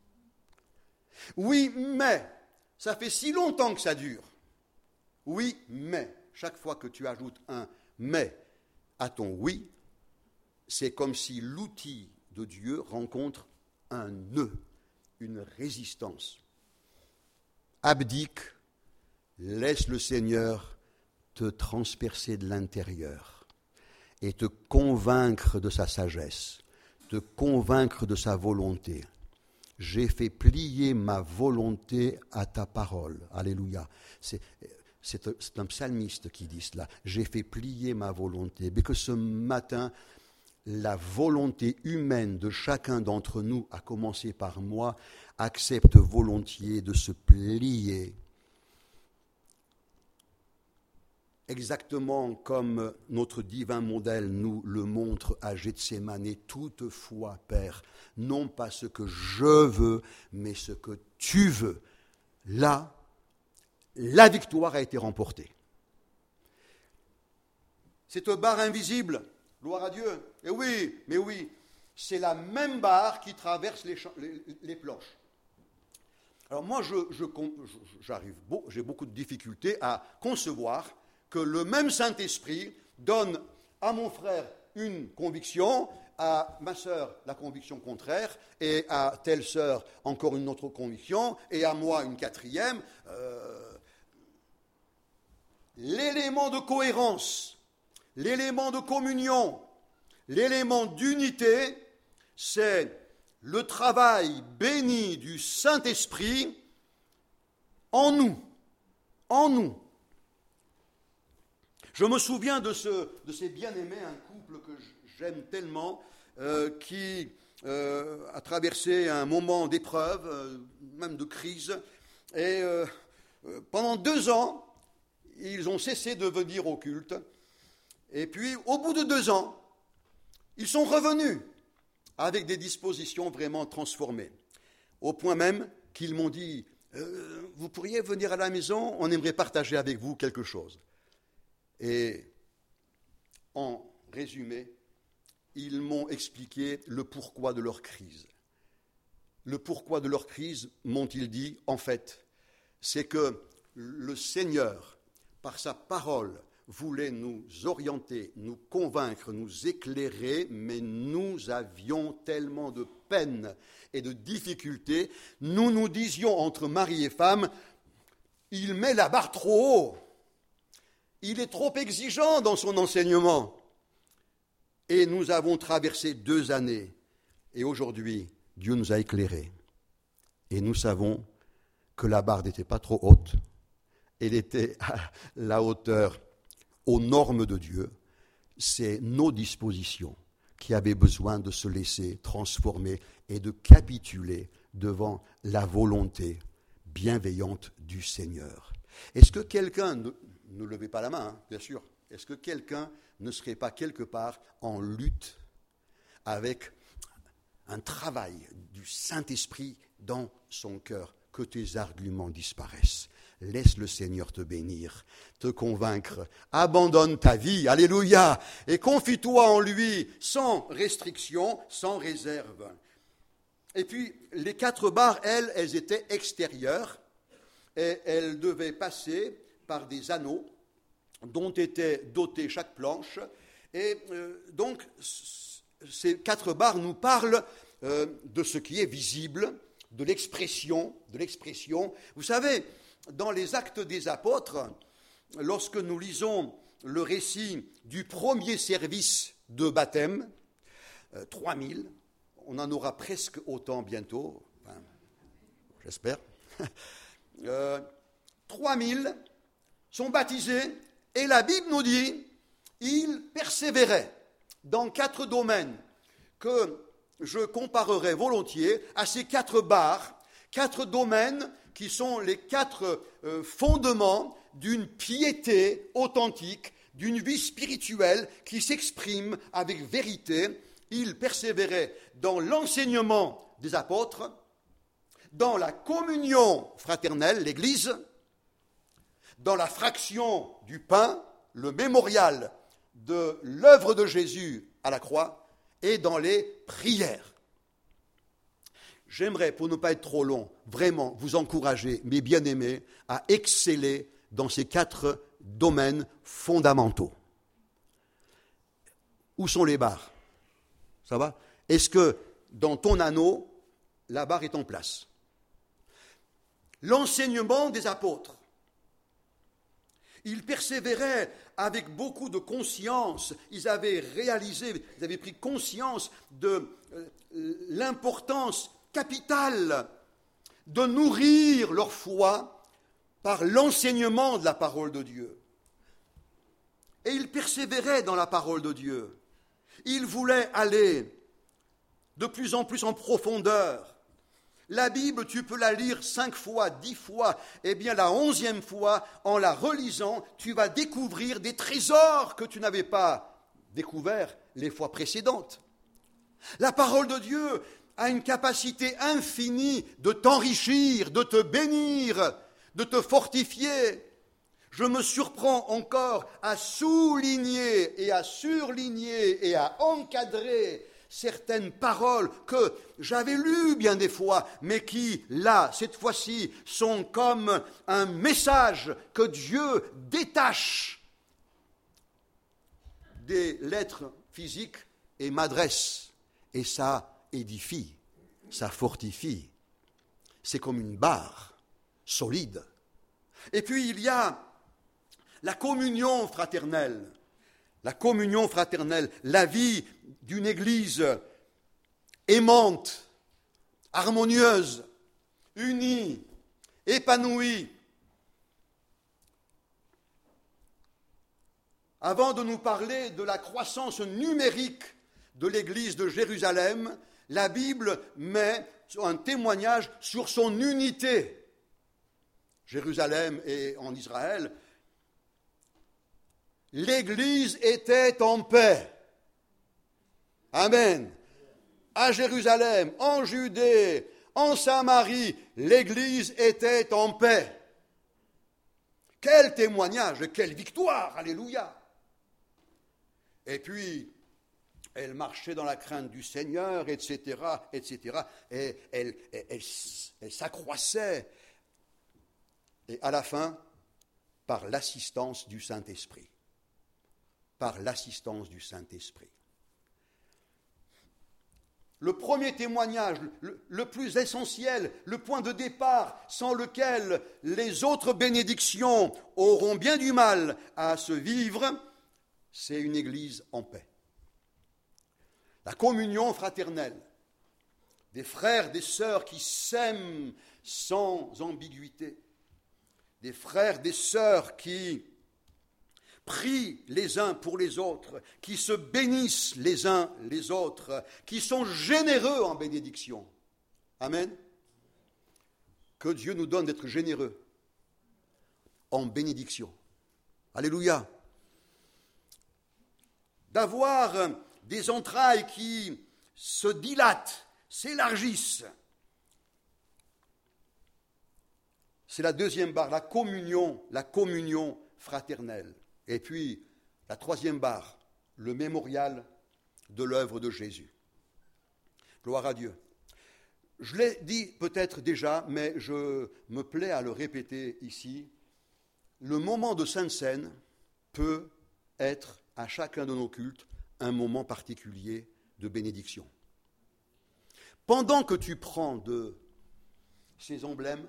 Oui, mais ça fait si longtemps que ça dure. Oui, mais chaque fois que tu ajoutes un mais à ton oui, c'est comme si l'outil de Dieu rencontre un nœud, une résistance. Abdique, laisse le Seigneur te transpercer de l'intérieur et te convaincre de sa sagesse, te convaincre de sa volonté. J'ai fait plier ma volonté à ta parole. Alléluia. C'est un psalmiste qui dit cela. J'ai fait plier ma volonté. Mais que ce matin, la volonté humaine de chacun d'entre nous, à commencer par moi, accepte volontiers de se plier. Exactement comme notre divin modèle nous le montre à Gethsémane. Toutefois, Père, non pas ce que je veux, mais ce que tu veux. Là, la victoire a été remportée. Cette barre invisible, gloire à Dieu, et oui, mais oui, c'est la même barre qui traverse les planches. Alors moi, j'ai beaucoup de difficultés à concevoir que le même Saint-Esprit donne à mon frère une conviction, à ma sœur la conviction contraire, et à telle sœur encore une autre conviction, et à moi une quatrième. L'élément de cohérence, l'élément de communion, l'élément d'unité, c'est le travail béni du Saint-Esprit en nous. En nous. Je me souviens de ces bien-aimés, un couple que j'aime tellement, qui a traversé un moment d'épreuve, même de crise, et pendant 2 ans, ils ont cessé de venir au culte, et puis au bout de 2 ans, ils sont revenus avec des dispositions vraiment transformées, au point même qu'ils m'ont dit « Vous pourriez venir à la maison, on aimerait partager avec vous quelque chose ». Et en résumé, ils m'ont expliqué le pourquoi de leur crise. Le pourquoi de leur crise, m'ont-ils dit, en fait, c'est que le Seigneur, par sa parole, voulait nous orienter, nous convaincre, nous éclairer, mais nous avions tellement de peine et de difficultés. Nous nous disions entre mari et femme, il met la barre trop haut. Il est trop exigeant dans son enseignement. Et nous avons traversé 2 années. Et aujourd'hui, Dieu nous a éclairés. Et nous savons que la barre n'était pas trop haute. Elle était à la hauteur, aux normes de Dieu. C'est nos dispositions qui avaient besoin de se laisser transformer et de capituler devant la volonté bienveillante du Seigneur. Est-ce que quelqu'un... Ne levez pas la main, hein, bien sûr. Est-ce que quelqu'un ne serait pas quelque part en lutte avec un travail du Saint-Esprit dans son cœur, que tes arguments disparaissent? Laisse le Seigneur te bénir, te convaincre. Abandonne ta vie, alléluia, et confie-toi en lui sans restriction, sans réserve. Et puis, les 4 barres, elles étaient extérieures et elles devaient passer par des anneaux dont était dotée chaque planche. Et donc, ces 4 barres nous parlent de ce qui est visible, de l'expression. Vous savez, dans les Actes des Apôtres, lorsque nous lisons le récit du premier service de baptême, 3000, on en aura presque autant bientôt, enfin, j'espère, 3000 sont baptisés, et la Bible nous dit, ils persévéraient dans 4 domaines, que je comparerai volontiers à ces 4 barres, 4 domaines qui sont les 4 fondements d'une piété authentique, d'une vie spirituelle qui s'exprime avec vérité. Il persévérait dans l'enseignement des apôtres, dans la communion fraternelle, l'Église, dans la fraction du pain, le mémorial de l'œuvre de Jésus à la croix, et dans les prières. J'aimerais, pour ne pas être trop long, vraiment vous encourager, mes bien-aimés, à exceller dans ces 4 domaines fondamentaux. Où sont les barres? Ça va? Est-ce que dans ton anneau, la barre est en place? L'enseignement des apôtres. Ils persévéraient avec beaucoup de conscience. Ils avaient pris conscience de l'importance capitale de nourrir leur foi par l'enseignement de la parole de Dieu. Et ils persévéraient dans la parole de Dieu. Ils voulaient aller de plus en plus en profondeur. La Bible, tu peux la lire 5 fois, 10 fois. Eh bien, la 11e fois, en la relisant, tu vas découvrir des trésors que tu n'avais pas découverts les fois précédentes. La parole de Dieu a une capacité infinie de t'enrichir, de te bénir, de te fortifier. Je me surprends encore à souligner et à surligner et à encadrer certaines paroles que j'avais lues bien des fois, mais qui, là, cette fois-ci, sont comme un message que Dieu détache des lettres physiques et m'adresse. Et ça édifie, ça fortifie. C'est comme une barre solide. Et puis il y a la communion fraternelle. La communion fraternelle, la vie d'une Église aimante, harmonieuse, unie, épanouie. Avant de nous parler de la croissance numérique de l'Église de Jérusalem, la Bible met un témoignage sur son unité. Jérusalem et en Israël, l'Église était en paix. Amen. À Jérusalem, en Judée, en Samarie, l'Église était en paix. Quel témoignage, quelle victoire, alléluia. Et puis, elle marchait dans la crainte du Seigneur, etc., etc. Et elle s'accroissait. Et à la fin, par l'assistance du Saint-Esprit. Par l'assistance du Saint-Esprit. Le premier témoignage, le plus essentiel, le point de départ, sans lequel les autres bénédictions auront bien du mal à se vivre, c'est une Église en paix. La communion fraternelle, des frères, des sœurs qui s'aiment sans ambiguïté, des frères, des sœurs qui prient les uns pour les autres, qui se bénissent les uns les autres, qui sont généreux en bénédiction. Amen. Que Dieu nous donne d'être généreux en bénédiction. Alléluia. D'avoir des entrailles qui se dilatent, s'élargissent. C'est la deuxième barre, la communion fraternelle. Et puis, la troisième barre, le mémorial de l'œuvre de Jésus. Gloire à Dieu. Je l'ai dit peut-être déjà, mais je me plais à le répéter ici. Le moment de Sainte Seine peut être, à chacun de nos cultes, un moment particulier de bénédiction. Pendant que tu prends de ces emblèmes,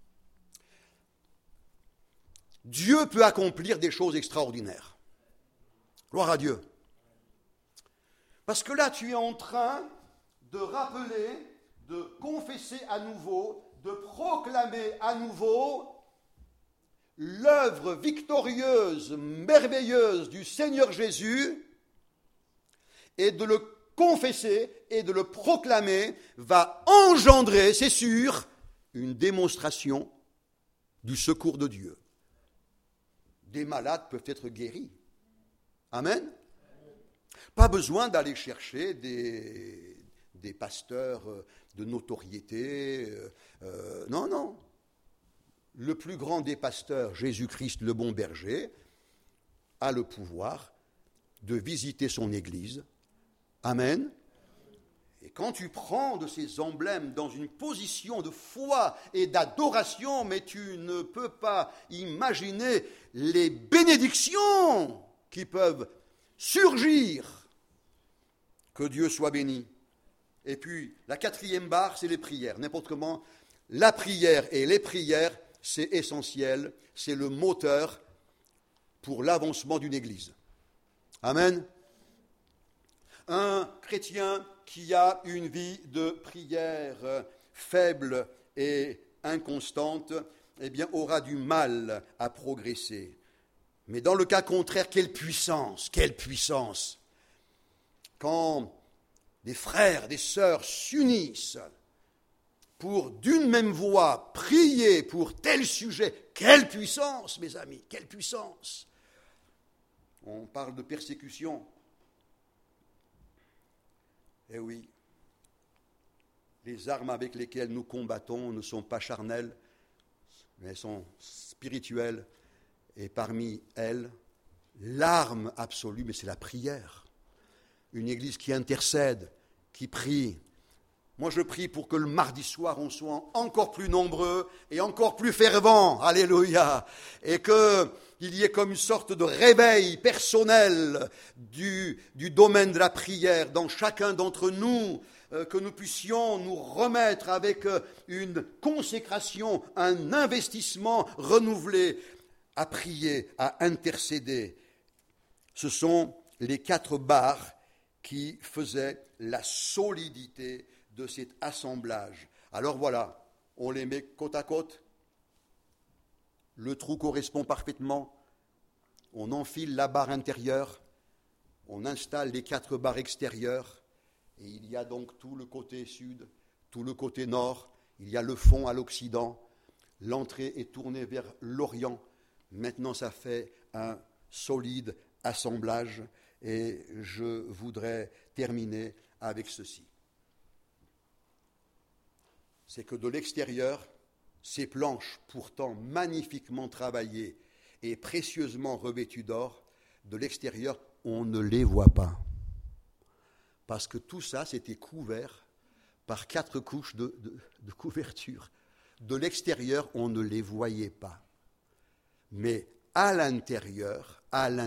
Dieu peut accomplir des choses extraordinaires. Gloire à Dieu. Parce que là, tu es en train de rappeler, de confesser à nouveau, de proclamer à nouveau l'œuvre victorieuse, merveilleuse du Seigneur Jésus et de le confesser et de le proclamer va engendrer, c'est sûr, une démonstration du secours de Dieu. Des malades peuvent être guéris. Amen. Pas besoin d'aller chercher des pasteurs de notoriété. Non, non. Le plus grand des pasteurs, Jésus-Christ, le bon berger, a le pouvoir de visiter son Église. Amen. Et quand tu prends de ces emblèmes dans une position de foi et d'adoration, mais tu ne peux pas imaginer les bénédictions qui peuvent surgir. Que Dieu soit béni. Et puis, la 4e barre, c'est les prières. N'importe comment, la prière et les prières, c'est essentiel, c'est le moteur pour l'avancement d'une Église. Amen. Un chrétien qui a une vie de prière faible et inconstante, eh bien, aura du mal à progresser. Mais dans le cas contraire, quelle puissance, quelle puissance! Quand des frères, des sœurs s'unissent pour d'une même voix prier pour tel sujet, quelle puissance, mes amis, quelle puissance! On parle de persécution. Eh oui, les armes avec lesquelles nous combattons ne sont pas charnelles, mais elles sont spirituelles. Et parmi elles, l'arme absolue, mais c'est la prière. Une église qui intercède, qui prie. Moi, je prie pour que le mardi soir, on soit encore plus nombreux et encore plus fervents. Alléluia. Et qu'il y ait comme une sorte de réveil personnel du domaine de la prière dans chacun d'entre nous, que nous puissions nous remettre avec une consécration, un investissement renouvelé à prier, à intercéder. Ce sont les 4 barres qui faisaient la solidité de cet assemblage. Alors voilà, on les met côte à côte. Le trou correspond parfaitement. On enfile la barre intérieure. On installe les 4 barres extérieures. Et il y a donc tout le côté sud, tout le côté nord. Il y a le fond à l'occident. L'entrée est tournée vers l'orient. Maintenant, ça fait un solide assemblage. Et je voudrais terminer avec ceci. C'est que de l'extérieur, ces planches, pourtant magnifiquement travaillées et précieusement revêtues d'or, de l'extérieur, on ne les voit pas. Parce que tout ça, c'était couvert par 4 couches de couverture. De l'extérieur, on ne les voyait pas. Mais à l'intérieur,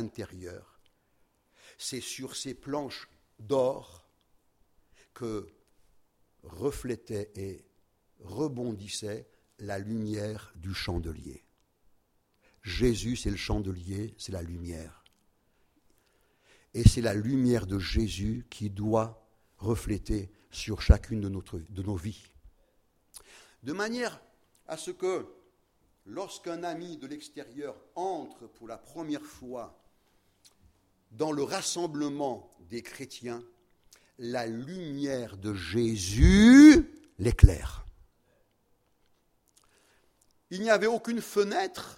c'est sur ces planches d'or que reflétait et rebondissait la lumière du chandelier. Jésus, c'est le chandelier, c'est la lumière. Et c'est la lumière de Jésus qui doit refléter sur chacune de nos vies. De manière à ce que, lorsqu'un ami de l'extérieur entre pour la première fois dans le rassemblement des chrétiens, la lumière de Jésus l'éclaire. Il n'y avait aucune fenêtre.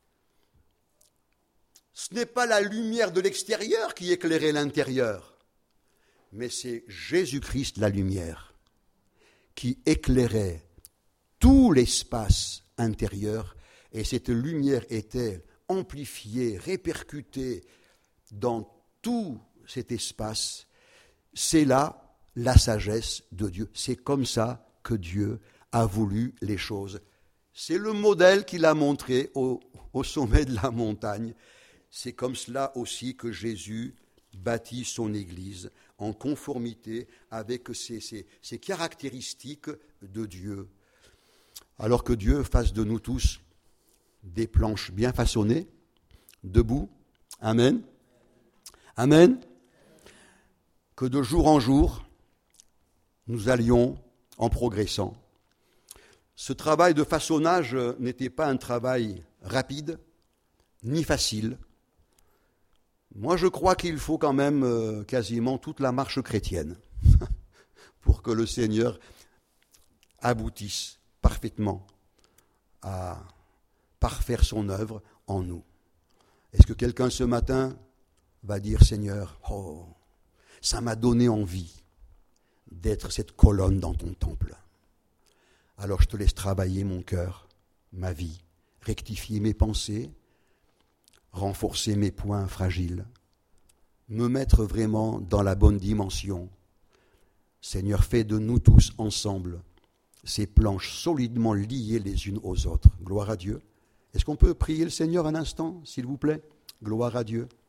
Ce n'est pas la lumière de l'extérieur qui éclairait l'intérieur, mais c'est Jésus-Christ, la lumière, qui éclairait tout l'espace intérieur, et cette lumière était amplifiée, répercutée dans tout cet espace. C'est là la sagesse de Dieu. C'est comme ça que Dieu a voulu les choses. C'est le modèle qu'il a montré au sommet de la montagne. C'est comme cela aussi que Jésus bâtit son Église, en conformité avec ces caractéristiques de Dieu. Alors que Dieu fasse de nous tous des planches bien façonnées, debout. Amen. Amen. Que de jour en jour, nous allions en progressant. Ce travail de façonnage n'était pas un travail rapide, ni facile, Moi, je crois qu'il faut quand même quasiment toute la marche chrétienne pour que le Seigneur aboutisse parfaitement à parfaire son œuvre en nous. Est-ce que quelqu'un ce matin va dire, Seigneur, oh, ça m'a donné envie d'être cette colonne dans ton temple. Alors je te laisse travailler mon cœur, ma vie, rectifier mes pensées, renforcer mes points fragiles, me mettre vraiment dans la bonne dimension. Seigneur, fais de nous tous ensemble ces planches solidement liées les unes aux autres. Gloire à Dieu. Est-ce qu'on peut prier le Seigneur un instant, s'il vous plaît? Gloire à Dieu.